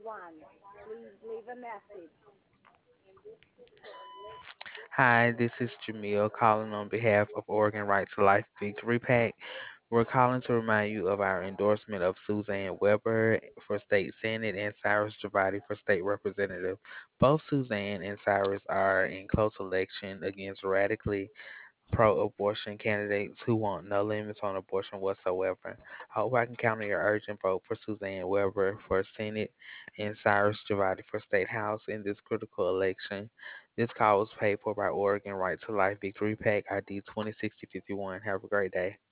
one. Please leave a message. Hi, this is Jamil calling on behalf of Oregon Right to Life Victory PAC. We're calling to remind you of our endorsement of Suzanne Weber for state senate and Cyrus Javati for state representative. Both Suzanne and Cyrus are in close election against radically pro-abortion candidates who want no limits on abortion whatsoever. I hope I can count on your urgent vote for Suzanne Weber for Senate and Cyrus Javati for State House in this critical election. This call was paid for by Oregon Right to Life Victory PAC ID 206051. Have a great day.